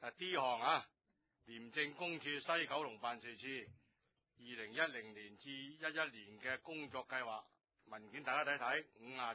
D 項廉政公署西九龍辦事處2010年至11年嘅工作計劃文件，大家睇睇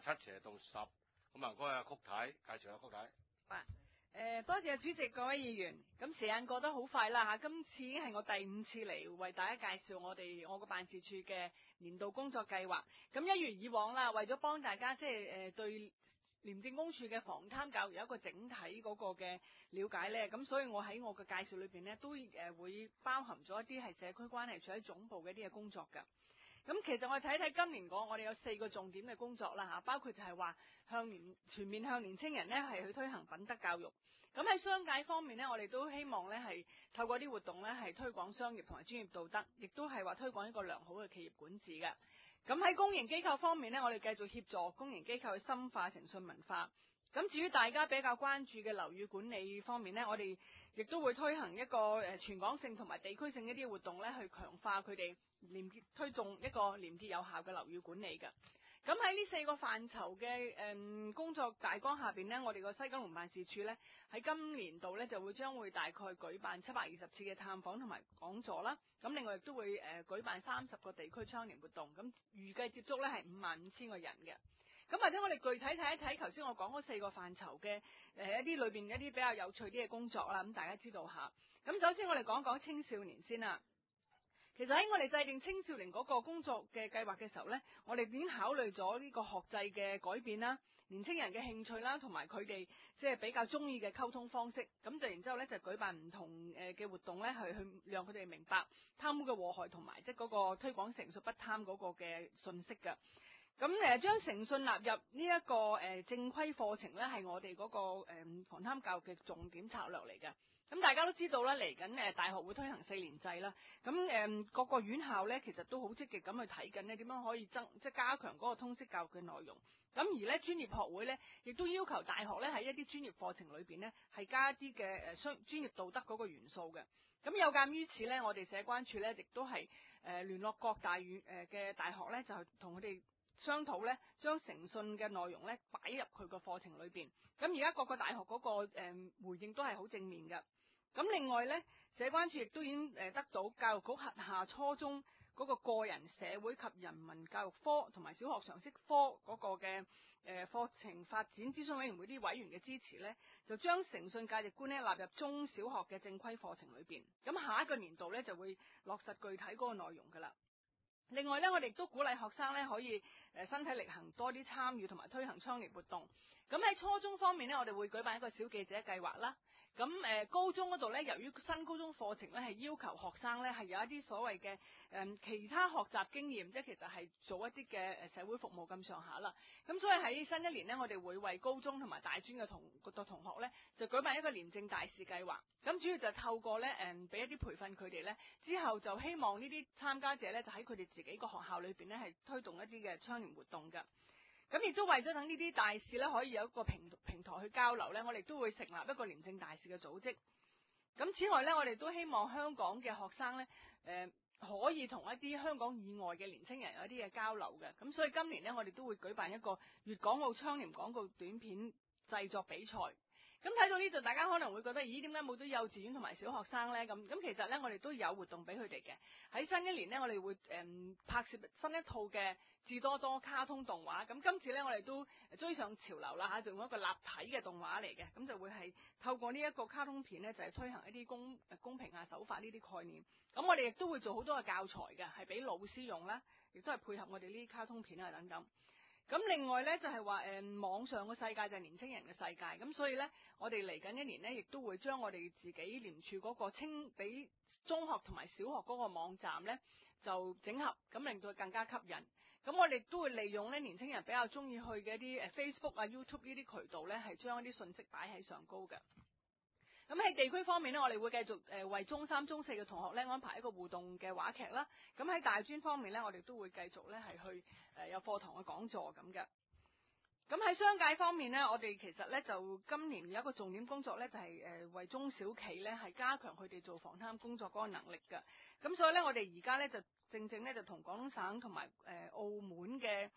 57/10。咁啊，嗰個曲太介紹下曲太。 多謝主席，各位議員。咁時間過得好快啦吓，今次已經係我第5次嚟為大家介紹我個辦事處嘅年度工作計劃。咁一如以往啦，為咗幫大家對廉政公署嘅防貪教育有一個整體嗰個嘅了解呢，咁所以我喺我嘅介紹裏邊呢，都會包含咗一啲係社區關係處喺總部嘅一啲嘅工作㗎。咁其實我哋睇睇今年我哋有4個重點嘅工作啦吓，包括就係話全面向年青人呢係去推行品德教育。咁喺商界方面呢，我哋都希望呢係透過啲活動呢係推廣商業同埋專業道德，亦都係話推廣一個良好嘅企業管治嘅。咁喺公營機構方面呢，我哋繼續協助公營機構去深化誠信文化。咁至於大家比較關注嘅樓宇管理方面呢，我哋亦都會推行一個全港性同埋地區性一啲活動呢，去強化佢哋推動一個廉潔有效嘅樓宇管理嘅。咁喺呢4個範疇嘅工作大綱下邊呢，我哋個西九龍辦事處呢，喺今年度呢就將會大概舉辦720次嘅探訪同埋講座啦。咁另外亦都會舉辦30個地區倡廉活動，咁預計接觸呢係55,000個人嘅。咁或者我哋具體睇一睇頭先我講嗰4個範疇嘅一啲裏邊一啲比較有趣啲嘅工作啦，咁大家知道下。咁首先我哋講講青少年先啦。其實喺我哋制定青少年嗰個工作嘅計劃嘅時候呢，我哋已經考慮咗呢個學制嘅改變啦、年青人嘅興趣啦，同埋佢哋即係比較中意嘅溝通方式。咁就然之後呢，就舉辦唔同嘅活動呢，去讓佢哋明白貪污嘅禍害，同埋即係嗰個推廣誠信不貪嗰個嘅信息㗎。咁將誠信納入呢一個正規課程呢，係我哋嗰個防貪教育嘅重點策略嚟嘅。咁大家都知道啦，嚟緊大學會推行4年制啦。咁各個院校呢，其實都好積極咁去睇緊呢點樣可以加強嗰個通識教育嘅內容。咁而呢專業學會呢，亦都要求大學呢喺一啲專業課程裏邊呢，係加一啲嘅專業道德嗰個元素嘅。咁有鑑於此呢，我哋社關處呢，亦都係聯絡各大院嘅大學呢，就同佢哋商討呢，將誠信嘅內容呢擺入佢個課程裏邊。咁而家各個大學嗰個回應都係好正面嘅。咁另外呢，社關處亦都已經得到教育局轄下初中嗰個個人社會及人文教育科同埋小學常識科嗰個嘅課程發展諮詢委員會啲委員嘅支持呢，就將誠信價值觀呢納入中小學嘅正規課程裏邊。咁下一個年度呢，就會落實具體嗰個內容噶啦。另外呢，我哋亦都鼓勵學生呢可以身體力行多啲參與同埋推行倡廉活動。咁喺初中方面呢，我哋會舉辦一個小記者計劃啦。咁高中嗰度呢，由於新高中課程呢係要求學生呢係有一啲所謂嘅其他學習經驗，即係其實係做一啲嘅社會服務咁上下啦。咁所以喺新一年呢，我哋會為高中同埋大專嘅同學呢，就舉辦一個廉政大使計劃。咁主要就透過呢俾一啲培訓佢哋呢，之後就希望呢啲參加者呢，就喺佢哋自己個學校裏邊呢，係推動一啲嘅倡廉活動㗎。咁亦都為咗等呢啲大使呢，可以有一個平台去交流呢，我哋都會成立一個廉政大使嘅組織。咁此外呢，我哋都希望香港嘅學生呢，可以同一啲香港以外嘅年青人有一啲嘅交流嘅。咁所以今年呢，我哋都會舉辦一個粵港澳倡廉廣告短片製作比賽。咁睇到呢度，大家可能會覺得，咦，點解冇咗幼稚園同埋小學生呢？咁其實呢，我哋都有活動俾佢哋嘅。喺新一年呢，我哋會拍攝新一套嘅智多多卡通動畫。咁今次呢，我哋都追上潮流啦嚇，就用一個立體嘅動畫嚟嘅。咁就會係透過呢一個卡通片呢，就係推行一啲公平啊、守法呢啲概念。咁我哋亦都會做好多嘅教材嘅，係俾老師用啦，亦都係配合我哋呢啲卡通片啊等等。咁另外呢，就係話網上嘅世界就係年青人嘅世界，咁所以呢，我哋嚟緊一年呢，亦都會將我哋自己廉署嗰個俾中學同埋小學嗰個網站呢，就整合，咁令到佢更加吸引。咁我哋都會利用呢年青人比較中意去嘅一啲Facebook 啊、YouTube 呢啲渠道呢，係將一啲信息擺喺上高嘅。咁喺地區方面呢，我哋會繼續為中3、中4嘅同學呢安排一個互動嘅話劇啦。咁喺大專方面呢，我哋都會繼續呢係去有課堂嘅講座咁嘅。咁喺商界方面呢，我哋其實呢就今年有一個重點工作呢，就係為中小企呢係加強佢哋做防貪工作嗰個能力嘅。咁所以呢，我哋而家呢就正呢就同廣東省同埋澳門嘅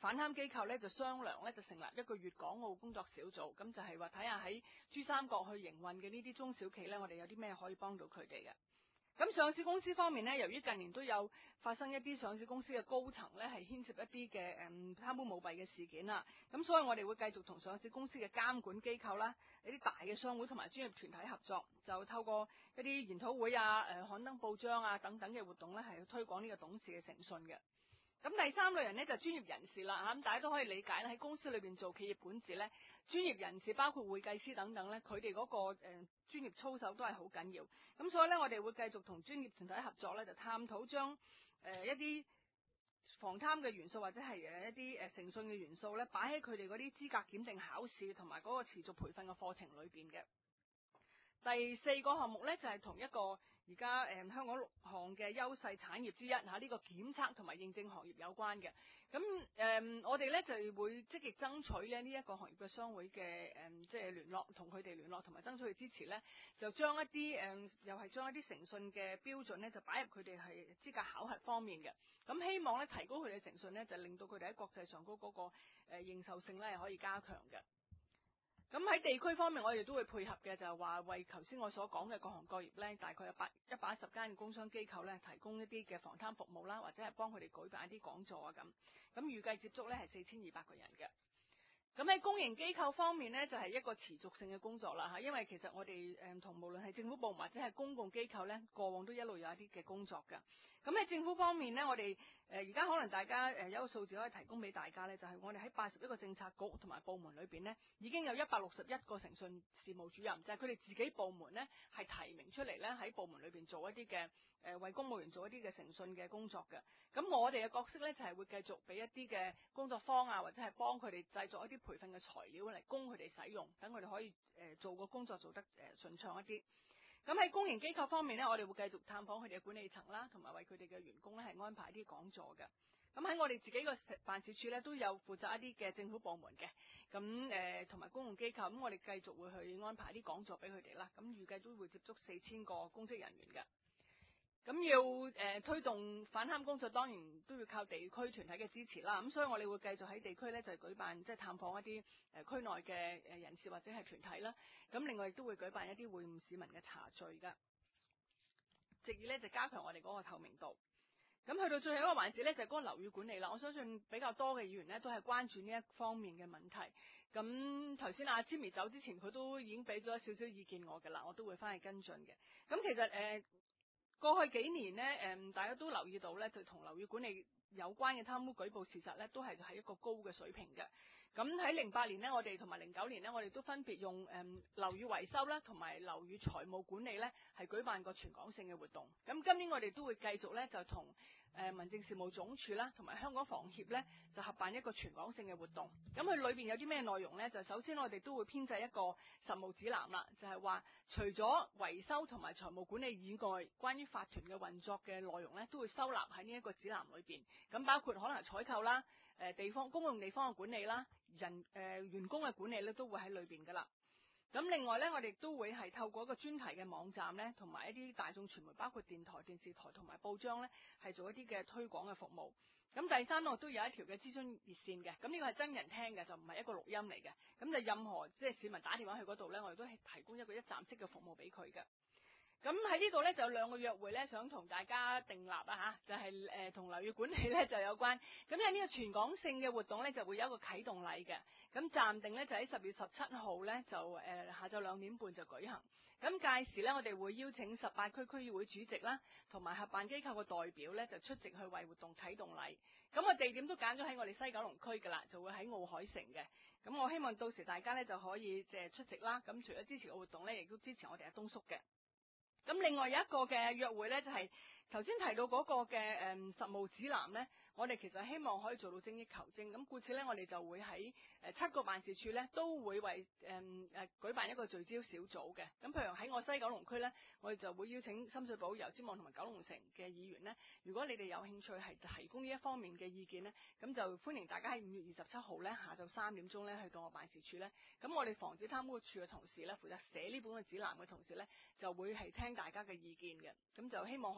反貪機構咧就商量咧就成立一個粵港澳工作小組，咁就係話睇下喺珠三角去營運嘅呢啲中小企咧，我哋有啲咩可以幫到佢哋嘅。咁上市公司方面咧，由於近年都有發生一啲上市公司嘅高層咧係牽涉一啲嘅貪污舞弊嘅事件啦，咁所以我哋會繼續同上市公司嘅監管機構啦、一啲大嘅商會同埋專業團體合作，就透過一啲研討會啊、刊登報章啊等等嘅活動咧，係去推廣呢個董事嘅誠信嘅。咁第三類人咧就專業人士啦嚇，咁大家都可以理解咧，喺公司裏邊做企業管治咧，專業人士包括會計師等等咧，佢哋嗰個專業操守都係好緊要。咁所以咧，我哋會繼續同專業團體合作咧，就探討將一啲防貪嘅元素或者係一啲誠信嘅元素咧，擺喺佢哋嗰啲資格檢定考試同埋嗰個持續培訓嘅課程裏邊嘅。第4個項目咧就係同一個而家香港6項嘅優勢產業之一呢個檢測同埋認證行業有關嘅。咁我哋咧就會積極爭取咧呢一個行業嘅商會嘅即係聯絡，同佢哋聯絡同埋爭取佢支持咧，就將一啲又係將一啲誠信嘅標準咧就擺入佢哋係資格考核方面嘅。咁希望咧提高佢哋嘅誠信咧，就令到佢哋喺國際上嗰個認受性咧係可以加強嘅。咁喺地區方面，我哋都會配合嘅，就係話為頭先我所講嘅各行各業咧，大概有110間嘅工商機構咧，提供一啲嘅防貪服務啦，或者係幫佢哋舉辦一啲講座啊咁。咁預計接觸咧係4200個人嘅。咁喺公營機構方面呢，就係一個持續性嘅工作啦嚇，因為其實我哋同無論係政府部門或者係公共機構呢，過往都一路有一啲嘅工作㗎。咁喺政府方面呢，我哋而家可能大家有一個數字可以提供俾大家呢，就係我哋喺81個政策局同埋部門裏邊呢，已經有161個誠信事務主任，就係佢哋自己部門呢係提名出嚟呢，喺部門裏邊做一啲嘅為公務員做一啲嘅誠信嘅工作嘅。咁我哋嘅角色呢，就係會繼續俾一啲嘅工作坊啊，或者係幫佢哋製作一啲培訓嘅材料嚟供佢哋使用，等佢哋可以做個工作做得順暢一啲。咁喺公營機構方面呢，我哋會繼續探訪佢哋嘅管理層啦，同埋為佢哋嘅員工咧係安排一啲講座嘅。咁喺我哋自己個辦事處咧都有負責一啲嘅政府部門嘅，咁同埋公共機構，咁我哋繼續會去安排啲講座俾佢哋啦。咁預計都會接觸4000個公職人員嘅。咁要推動反貪工作，當然都要靠地區團體嘅支持啦。咁所以我哋會繼續喺地區咧就舉辦即係探訪一啲區內嘅人士或者係團體啦。咁另外亦都會舉辦一啲會晤市民嘅茶敘噶，藉以咧就加強我哋嗰個透明度。咁去到最後一個環節咧就係嗰個樓宇管理啦。我相信比較多嘅議員咧都係關注呢一方面嘅問題。咁頭先阿 Jimmy 走之前，佢都已經俾咗少少意見我㗎啦，我都會翻去跟進嘅。咁其實過去幾年呢，大家都留意到咧，就同樓宇管理有關嘅貪污舉報事實咧，都係喺一個高嘅水平嘅。咁喺08年呢，我哋同埋09年呢，我哋都分別用樓宇維修啦，同埋樓宇財務管理咧，係舉辦過全港性嘅活動。咁今年我哋都會繼續咧，就同民政事務總署啦，同埋香港房協咧，就合辦一個全港性嘅活動。咁佢裏邊有啲咩內容咧？就首先我哋都會編製一個實務指南啦，就係話除咗維修同埋財務管理以外，關於法團嘅運作嘅內容咧，都會收納喺呢一個指南裏邊。咁包括可能係採購啦、地方公用地方嘅管理啦、員工嘅管理咧，都會喺裏邊噶啦。咁另外咧，我哋都會係透過一個專題嘅網站咧，同埋一啲大眾傳媒，包括電台、電視台同埋報章咧，係做一啲嘅推廣嘅服務。咁第三我都有一條嘅諮詢熱線嘅，咁呢個係真人聽嘅，就唔係一個錄音嚟嘅。咁就任何即係市民打電話去嗰度咧，我哋都係提供一個一站式嘅服務俾佢嘅。咁喺呢度咧就有2個約會咧，想同大家訂立啊嚇，就係同樓宇管理咧就有關。咁喺呢個全港性嘅活動咧，就會有一個啟動禮嘅。咁暫定咧就喺10月17號咧，就下晝2點半就舉行。咁屆時咧，我哋會邀請18區區議會主席啦，同埋合辦機構嘅代表咧，就出席去為活動啟動禮。咁個地點都揀咗喺我哋西九龍區㗎啦，就會喺奧海城嘅。咁我希望到時大家咧就可以出席啦。咁除咗支持個活動咧，亦都支持我哋阿東叔嘅。咁另外有一個嘅約會咧，就係頭先提到嗰個嘅實務指南咧，我哋其實希望可以做到精益求精。咁故此咧，我哋就會喺7個辦事處咧，都會為舉辦一個聚焦小組嘅。咁譬如喺我西九龍區咧，我哋就會邀請深水埗、油尖旺同埋九龍城嘅議員咧，如果你哋有興趣係提供呢一方面嘅意見咧，咁就歡迎大家喺5月27號咧下晝3點鐘咧去到我辦事處咧。咁我哋防止貪污處嘅同事咧，負責寫呢本嘅指南嘅同事咧，就會係聽大家嘅意見嘅。咁就希望可以盡量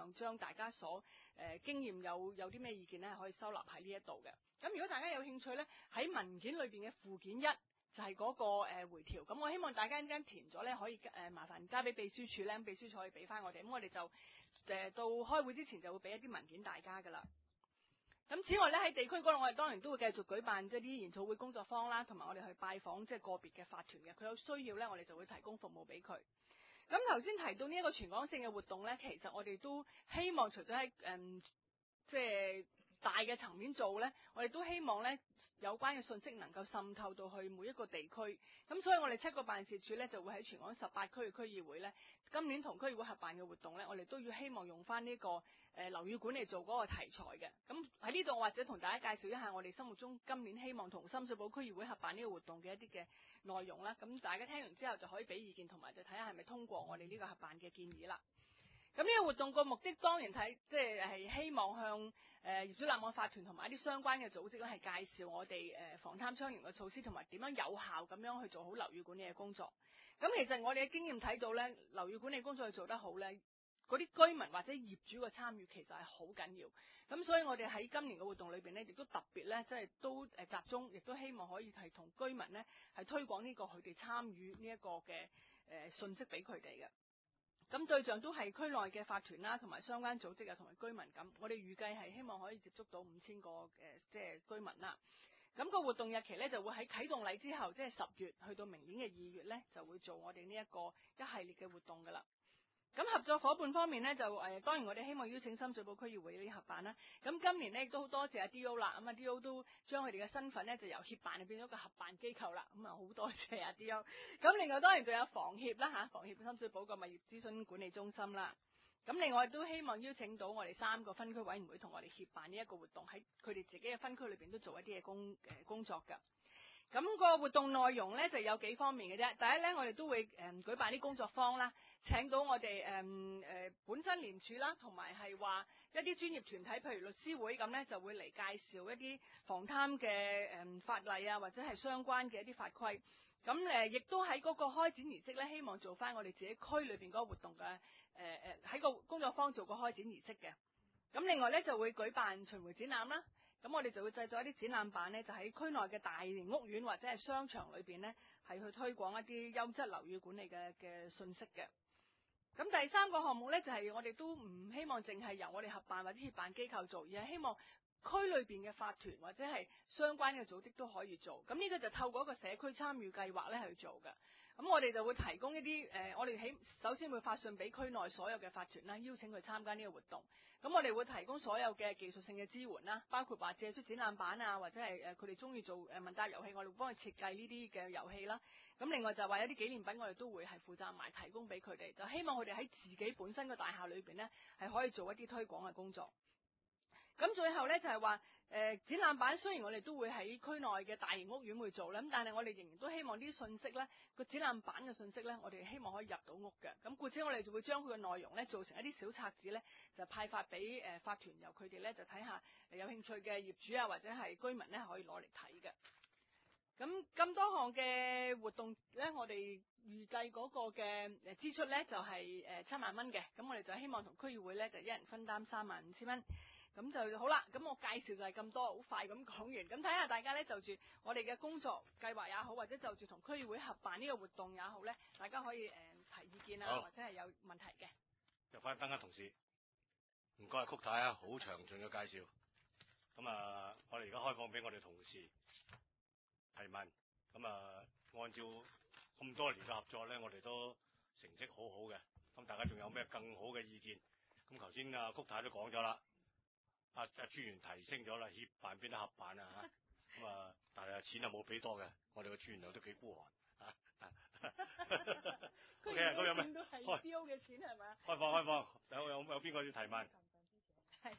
量將大家所經驗有啲咩意見咧，可以收納喺呢一度嘅。咁如果大家有興趣咧，喺文件裏邊嘅附件一就係嗰個回條。咁我希望大家一陣間填咗咧，可以麻煩交俾秘書處咧，秘書處可以俾翻我哋。咁我哋就到開會之前就會俾一啲文件大家噶啦。咁此外咧，喺地區嗰度，我哋當然都會繼續舉辦即係啲研討會工作坊啦，同埋我哋去拜訪即係個別嘅法團嘅，佢有需要咧，我哋就會提供服務俾佢。咁頭先提到呢一個全港性嘅活動咧，其實我哋都希望除咗喺即係大嘅層面做咧，我哋都希望咧有關嘅信息能夠滲透到去每一個地區。咁所以我哋7個辦事處咧就會喺全港18區嘅區議會咧，今年同區議會合辦嘅活動咧，我哋都要希望用翻呢個樓宇管理做嗰個題材嘅。咁喺呢度或者同大家介紹一下我哋心目中今年希望同深水埗區議會合辦呢個活動嘅一啲嘅內容啦。咁大家聽完之後就可以俾意見，同埋就睇下係咪通過我哋呢個合辦嘅建議啦。咁呢個活動個目的當然即係希望向業主立案法團同埋一啲相關嘅組織咧，係介紹我哋防貪倡廉嘅措施，同埋點樣有效咁樣去做好樓宇管理嘅工作。咁其實我哋嘅經驗睇到咧，樓宇管理工作去做得好咧，嗰啲居民或者業主嘅參與其實係好緊要。咁所以我哋喺今年嘅活動裏邊咧，亦都特別咧，即係都集中，亦都希望可以係同居民咧係推廣呢個佢哋參與呢一個嘅信息俾佢哋嘅。咁對象都係區內嘅法團啦，同埋相關組織啊，同埋居民咁。我哋預計係希望可以接觸到5000個即係居民啦。咁個活動日期咧就會喺啟動禮之後，即係10月去到明年嘅2月咧，就會做我哋呢一個一系列嘅活動噶啦。咁合作伙伴方面咧，就當然我哋希望邀請深水埗區議會呢啲合辦啦。咁今年咧亦都好多謝阿 D.O. 啦，咁啊 D.O. 都將佢哋嘅身份咧就由協辦變咗個合辦機構啦。咁啊好多謝阿 D.O. 咁另外當然仲有房協啦嚇，房協深水埗個物業諮詢管理中心啦。咁另外都希望邀請到我哋3個分區委員會同我哋協辦呢一個活動，喺佢哋自己嘅分區裏邊都做一啲嘅工作㗎。咁個活動內容咧就有幾方面嘅啫。第一咧，我哋都會舉辦啲工作坊啦，請到我哋本身廉署啦，同埋係話一啲專業團體，譬如律師會咁咧，就會嚟介紹一啲防貪嘅法例啊，或者係相關嘅一啲法規。咁亦都喺嗰個開展儀式咧，希望做翻我哋自己區裏邊嗰個活動嘅喺個工作坊做個開展儀式嘅。咁另外咧就會舉辦巡迴展覽啦。咁我哋就會製作一啲展覽板咧，就喺區內嘅大型屋苑或者係商場裏邊咧，係去推廣一啲優質樓宇管理嘅信息嘅。咁第3個項目咧，就係我哋都唔希望淨係由我哋合辦或者協辦機構做，而係希望區裏邊嘅法團或者係相關嘅組織都可以做。咁呢個就透過一個社區參與計劃咧去做嘅。咁我哋就會提供一啲我哋首先會發信俾區內所有嘅法團啦，邀請佢參加呢個活動。咁我哋會提供所有嘅技術性嘅支援啦，包括話借出展覽板啊，或者係佢哋中意做問答遊戲，我哋會幫佢設計呢啲嘅遊戲啦。咁另外就係話有啲紀念品，我哋都會係負責埋提供俾佢哋，就希望佢哋喺自己本身嘅大廈裏邊咧係可以做一啲推廣嘅工作。咁最後咧就係話展覽板雖然我哋都會喺區內嘅大型屋苑會做啦，咁但係我哋仍然都希望啲信息咧，個展覽板嘅信息咧，我哋希望可以入到屋嘅。咁故此我哋就會將佢嘅內容咧做成一啲小冊子咧，就派發俾法團，由佢哋咧就睇下有興趣嘅業主啊或者係居民咧可以攞嚟睇嘅。咁多項嘅活動咧，我哋預計嗰個嘅支出咧就係7萬蚊嘅。咁我哋就希望同區議會咧就一人分擔35000蚊。咁就好啦，咁我介紹就係咁多，好快咁講完。咁睇下大家咧就住我哋嘅工作計劃也好，或者就住同區議會合辦呢個活動也好咧，大家可以提意見啊，或者係有問題嘅。 入翻燈啊，同事，唔該曲太啊，好詳盡嘅介紹。咁啊，我哋而家開放俾我哋同事提問。咁啊，按照咁多年嘅合作咧，我哋都成績好好嘅。咁大家仲有咩更好嘅意見？咁頭先啊曲太都講咗啦。阿專員提升咗啦，協辦變得合辦啊嚇，咁啊，但係錢就冇俾多嘅，我哋個專員又都幾孤寒啊。O K，咁有咩？ 都係 D.O. 嘅錢係咪？ 開放，有邊個要提問？ 係。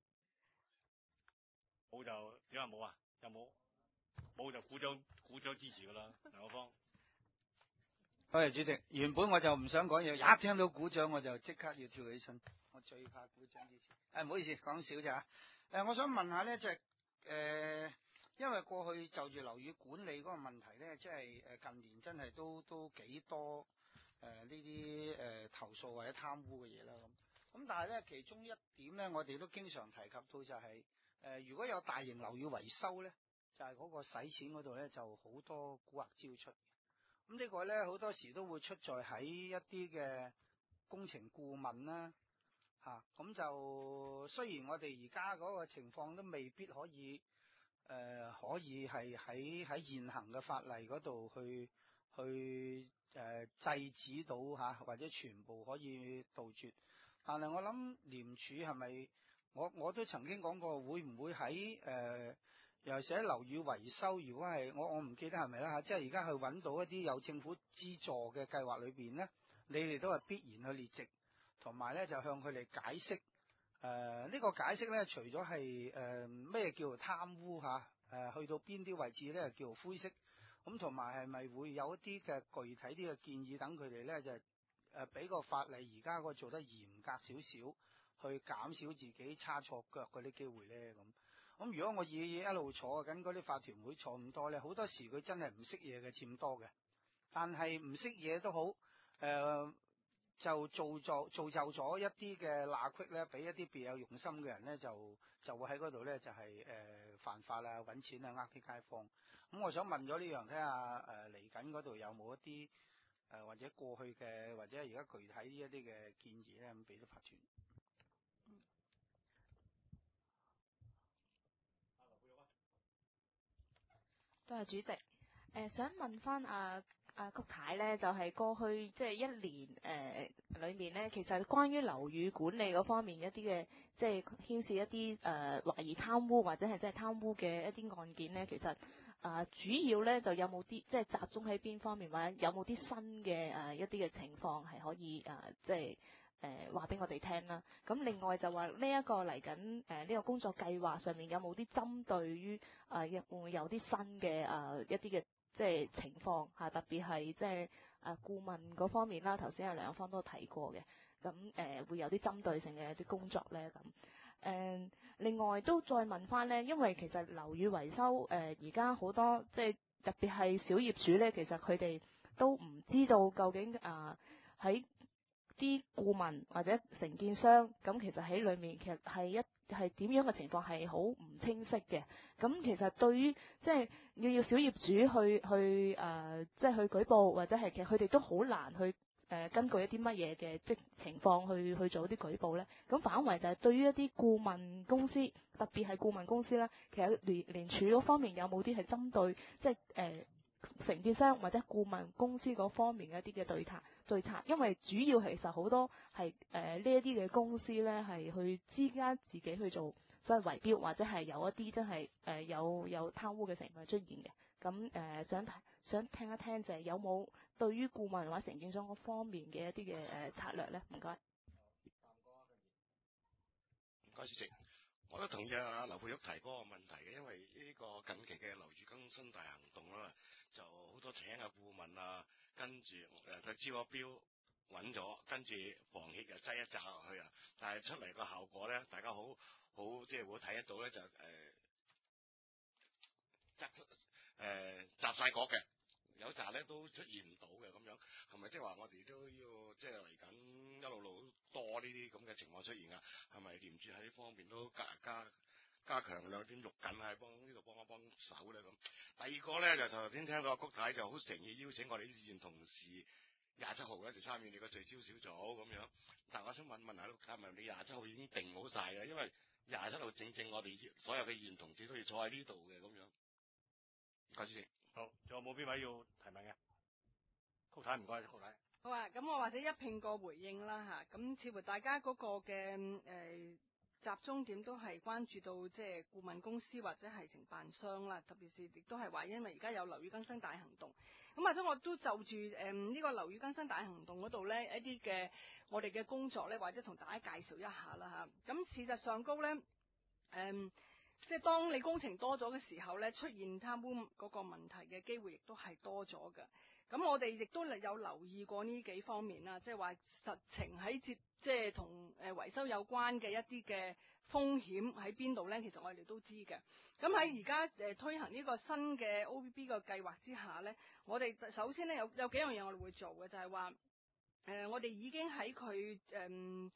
冇就點解冇啊？有冇就鼓掌支持噶啦，梁可芳。 多謝主席。原本我就唔想講嘢，一聽到鼓掌我就即刻要跳起身。我最怕鼓掌之前。唔好意思，講少咋。我想問下咧，就係因為過去就住樓宇管理嗰個問題咧，即係近年真係都幾多呢啲投訴或者貪污嘅嘢啦咁。 咁但係咧，其中一點咧，我哋都經常提及到就係、如果有大型樓宇維修咧，就係、嗰個使錢嗰度咧就好多蠱惑招出。咁呢個咧好多時都會出在喺一啲嘅工程顧問啦，咁就雖然我哋而家嗰個情況都未必可以可以係喺現行嘅法例嗰度去制止到或者全部可以杜絕，但係我諗廉署係咪我都曾經講過，會唔會喺尤其是喺樓宇維修，如果係我唔記得係咪啦嚇，即係而家去揾到一啲有政府資助嘅計劃裏邊咧，你哋都係必然去列席，同埋咧就向佢哋解釋。呢個解釋咧，除咗係咩叫做貪污去到邊啲位置咧叫做灰色，咁同埋係咪會有一啲嘅具體啲嘅建議，等佢哋咧就俾個法例而家個做得嚴格少少，去減少自己差錯腳嗰啲機會咧咁。咁如果我一路坐緊嗰啲法團會坐咁多咧，好多時佢真係唔識嘢嘅佔多嘅，但係唔識嘢都好，就造就咗一啲嘅罅隙咧，俾一啲別有用心嘅人咧，就會喺嗰度咧就係犯法啦、揾錢啊、呃啲街坊。咁我想問咗呢樣，睇下嚟緊嗰度有冇一啲或者過去嘅或者而家具體呢一啲嘅建議咧，咁俾啲法團。 多謝主席。想問翻曲太咧，就係、過去即係一年裏面咧，其實關於樓宇管理嗰方面一啲嘅，即係牽涉一啲懷疑貪污或者係即係貪污嘅一啲案件咧，其實主要咧就有冇啲即係集中喺邊方面，或者有冇啲新嘅一啲嘅情況係可以即係話俾我哋聽啦。咁另外就話呢一個嚟緊呢個工作計劃上面有冇啲針對於會唔會有啲新嘅一啲嘅即係情況特別係即係顧問嗰方面啦。頭先梁方都提過嘅，咁會有啲針對性嘅一啲工作咧咁。另外都再問翻咧，因為其實樓宇維修而家好多即係特別係小業主咧，其實佢哋都唔知道究竟喺啲顧問或者承建商咁，其實喺裏面其實係點樣嘅情況係好唔清晰嘅。咁其實對於即係要小業主去即係去舉報，或者係其實佢哋都好難去根據一啲乜嘢嘅即情況去做啲舉報咧。咁反為就係對於一啲顧問公司，特別係顧問公司啦，其實聯署嗰方面有冇啲係針對即係承建商或者顧問公司嗰方面嘅一啲嘅對策，因為主要其實好多係呢一啲嘅公司咧係去之間自己去做所謂圍標，或者係有一啲真係有貪污嘅成分出現嘅。咁想聽一聽就係有冇對於顧問或者承建商嗰方面嘅一啲嘅策略咧？唔該。 唔該，主席。我都同意劉佩玉提嗰個問題嘅，因為呢個近期嘅樓宇更新大行動啦，就好多請顧問啊，跟住佢招咗標揾咗，跟住房協又擠一紮落去啊，但係出嚟個效果咧，大家好即係會睇得到咧，就集晒角嘅，有紮咧都出現唔到嘅咁樣，係咪即係話我哋都要即係嚟緊一路多呢啲咁嘅情況出現啊？係咪廉署喺呢方面都加強兩點肉緊啊，幫一幫手咧咁？第二個咧就頭先聽到曲太就好誠意邀請我哋啲議員同事27號咧就參與你個聚焦小組咁樣，但我想問下曲太，係咪你27號已經定好晒嘅？因為27號正我哋所有嘅議員同事都要坐喺呢度嘅咁樣。唔該，主席。 好，仲有冇邊位要提問嘅？曲太唔該，曲太。 好啊，咁我或者一併個回應啦吓，咁似乎大家嗰個嘅集中點都係關注到即係顧問公司或者係承辦商啦，特別是亦都係話因為而家有樓宇更新大行動，咁或者我都就住呢個樓宇更新大行動嗰度咧一啲嘅我哋嘅工作咧，或者同大家介紹一下啦吓。咁事實上高咧即係當你工程多咗嘅時候咧，出現貪污嗰個問題嘅機會亦都係多咗嘅。咁我哋亦都有留意過呢幾方面啦，即係話實情喺即係同維修有關嘅一啲嘅風險喺邊度咧？其實我哋都知嘅。咁喺而家推行呢個新嘅 OBB 個計劃之下咧，我哋首先咧有幾樣嘢我哋會做嘅，就係話我哋已經喺佢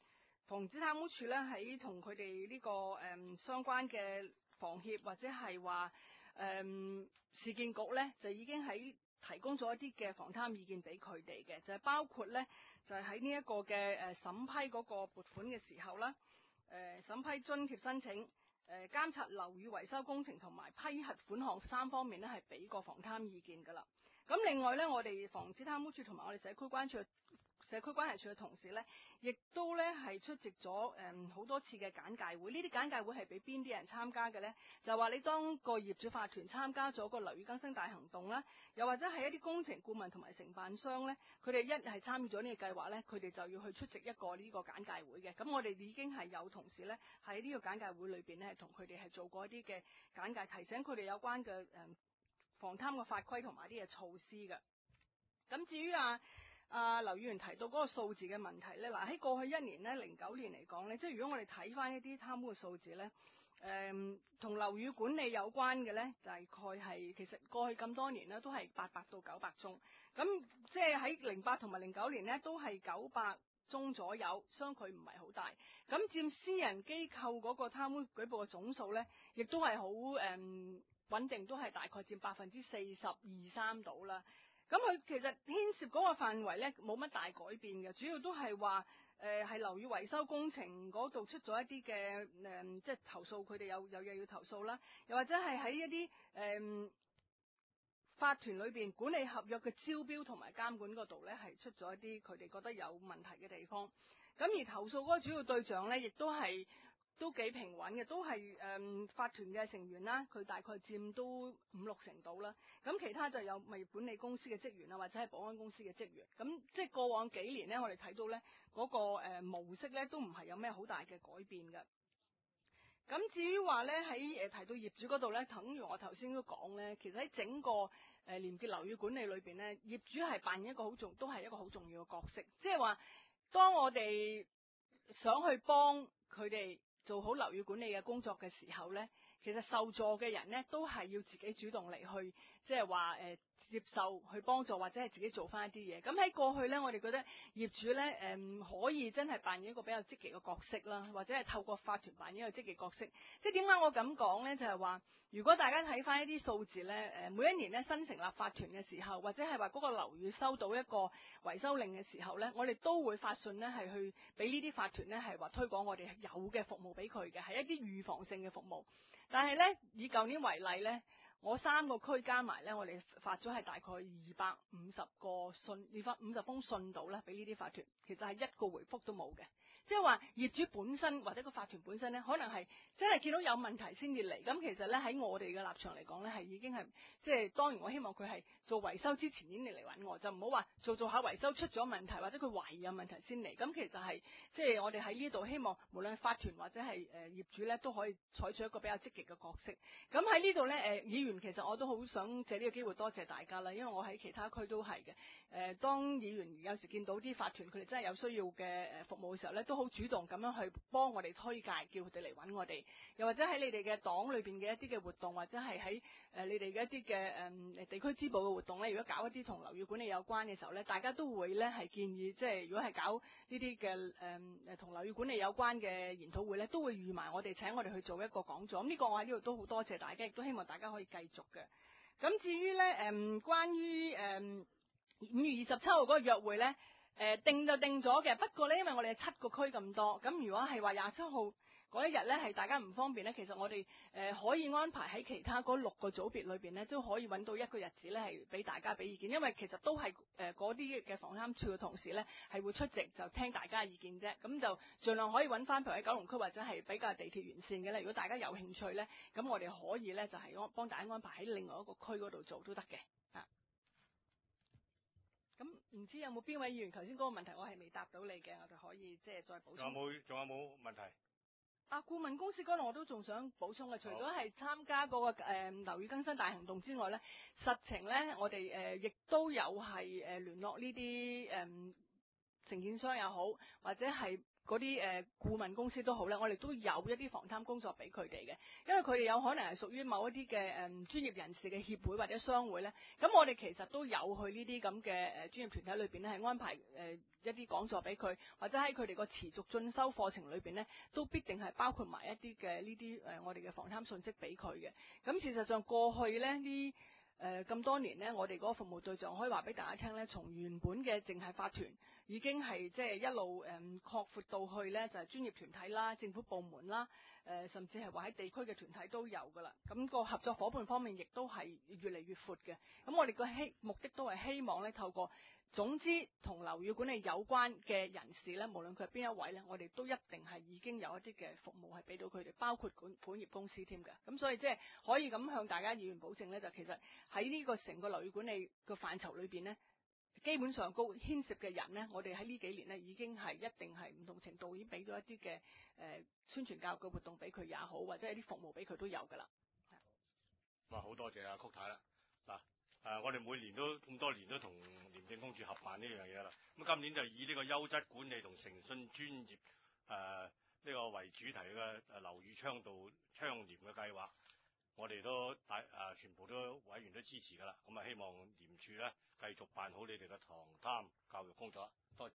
防止貪污處咧喺同佢哋呢個相關嘅房協或者係話市建局咧，就已經喺提供咗一啲嘅防貪意見俾佢哋嘅，就係包括咧就係喺呢一個嘅審批嗰個撥款嘅時候啦，審批津貼申請。監察樓宇維修工程同埋批核款項3方面咧，係俾過防貪意見噶啦。咁另外咧，我哋防止貪污處同埋我哋社區關係處嘅同事咧，亦都咧係出席咗好多次嘅簡介會。呢啲簡介會係俾邊啲人參加嘅咧？就係話你當個業主法團參加咗個樓宇更新大行動啦，又或者係一啲工程顧問同埋承辦商咧，佢哋一係參與咗呢個計劃咧，佢哋就要去出席一個呢個簡介會嘅。咁我哋已經係有同事咧喺呢個簡介會裏邊咧，係同佢哋係做過一啲嘅簡介，提醒佢哋有關嘅防貪嘅法規同埋啲嘅措施嘅。咁至於劉議員提到嗰個數字嘅問題咧，嗱喺過去1年咧09年嚟講咧，即係如果我哋睇翻一啲貪污嘅數字咧，同樓宇管理有關嘅咧，大概係其實過去咁多年咧都係800到900宗，咁即係喺08同埋09年咧都係900宗左右，相距唔係好大。咁佔私人機構嗰個貪污舉報嘅總數咧，亦都係好穩定，都係大概佔42-43%到啦。咁佢其實牽涉嗰個範圍咧冇乜大改變嘅，主要都係話係樓宇維修工程嗰度出咗一啲嘅即係投訴，佢哋有嘢要投訴啦，又或者係喺一啲法團裏邊管理合約嘅招標同埋監管嗰度咧係出咗一啲佢哋覺得有問題嘅地方。咁而投訴嗰個主要對象咧，亦都幾平穩嘅，都係法團嘅成員啦，佢大概佔都5-6成度啦。咁其他就有物業管理公司嘅職員啊，或者係保安公司嘅職員。咁即係過往幾年咧，我哋睇到咧嗰個模式咧都唔係有咩好大嘅改變嘅。咁至於話咧喺提到業主嗰度咧，等於我頭先都講咧，其實喺整個廉潔樓宇管理裏邊咧，業主係扮演一個都係一個好重要嘅角色。即係話，當我哋想去幫佢哋做好樓宇管理嘅工作嘅時候咧，其實受助嘅人咧都係要自己主動嚟去，即係話接受去幫助或者係自己做翻一啲嘢。咁喺過去咧，我哋覺得業主咧可以真係扮演一個比較積極嘅角色啦，或者係透過法團扮演一個積極角色。即係點解我咁講咧？就係話，如果大家睇翻一啲數字咧，每一年咧新成立法團嘅時候，或者係話嗰個樓宇收到一個維修令嘅時候咧，我哋都會發信咧係去俾呢啲法團咧係話推廣我哋有嘅服務俾佢嘅，係一啲預防性嘅服務。但係咧，以舊年為例咧，我3個區加埋咧，我哋發咗係大概250個信，250封信到咧，俾呢啲法團，其實係一個回覆都冇嘅。即係話業主本身或者個法團本身咧，可能係真係見到有問題先至嚟。咁其實咧喺我哋嘅立場嚟講咧，係已經係即係當然我希望佢係做維修之前已經嚟揾我，就唔好話做下維修出咗問題或者佢懷疑有問題先嚟。咁其實係即係我哋喺呢度希望無論法團或者係業主咧都可以採取一個比較積極嘅角色。咁喺呢度咧議員其實我都好想借呢個機會多謝大家啦，因為我喺其他區都係嘅。當議員有時見到啲法團佢哋真係有需要嘅服務嘅時候咧，都好主動咁樣去幫我哋推介，叫佢哋嚟揾我哋。又或者喺你哋嘅黨裏邊嘅一啲嘅活動，或者係喺你哋嘅一啲嘅地區支部嘅活動咧，如果搞一啲同樓宇管理有關嘅時候咧，大家都會咧係建議，即係如果係搞呢啲嘅同樓宇管理有關嘅研討會咧，都會預埋我哋請我哋去做一個講座。咁呢個我喺呢度都好多謝大家，亦都希望大家可以繼續嘅。咁至於咧關於5月27號嗰個約會咧，定就定咗嘅。不過咧，因為我哋係7個區咁多，咁如果係話27號嗰一日咧係大家唔方便咧，其實我哋可以安排喺其他嗰6個組別裏邊咧，都可以揾到一個日子咧係俾大家俾意見。因為其實都係嗰啲嘅防貪處嘅同事咧係會出席，就聽大家嘅意見啫。咁就盡量可以揾翻譬如喺九龍區或者係比較地鐵沿線嘅咧。如果大家有興趣咧，咁我哋可以咧就係幫大家安排喺另外一個區嗰度做都得嘅。咁唔知有冇邊位議員頭先嗰個問題我係未答到你嘅，我就可以即係再補充。 仲有冇問題？ 顧問公司嗰度我都仲想補充嘅，除咗係參加嗰個樓宇更新大行動之外咧，實情咧我哋亦都有係聯絡呢啲承建商又好，或者係嗰啲顧問公司都好咧，我哋都有一啲防貪工作俾佢哋嘅，因為佢哋有可能係屬於某一啲嘅專業人士嘅協會或者商會咧，咁我哋其實都有去呢啲咁嘅專業團體裏邊咧，係安排一啲講座俾佢，或者喺佢哋個持續進修課程裏邊咧，都必定係包括埋一啲嘅呢啲我哋嘅防貪信息俾佢嘅。咁事實上過去咧呢咁多年咧，我哋嗰個服務對象可以話俾大家聽咧，從原本嘅淨係法團，已經係即係一路擴闊到去咧，就係專業團體啦、政府部門啦，甚至係話喺地區嘅團體都有噶啦。咁個合作伙伴方面亦都係越嚟越闊嘅。咁我哋個目的都係希望咧，透過總之同樓宇管理有關嘅人士咧，無論佢係邊一位咧，我哋都一定係已經有一啲嘅服務係俾到佢哋，包括管業公司添嘅。咁所以即係可以咁向大家議員保證咧，就其實喺呢個成個樓宇管理個範疇裏邊咧，基本上牽涉嘅人咧，我哋喺呢幾年咧已經係一定係唔同程度已經俾咗一啲嘅宣傳教育嘅活動俾佢也好，或者一啲服務俾佢都有噶啦。 哇，好多謝阿曲太啦。嗱，我哋每年都咁多年都同廉政公署合辦呢樣嘢啦。咁今年就以呢個優質管理同誠信專業呢個為主題嘅樓宇倡廉嘅計劃，我哋都全部都委員都支持噶啦。咁啊，希望廉署咧繼續辦好你哋嘅防貪教育工作。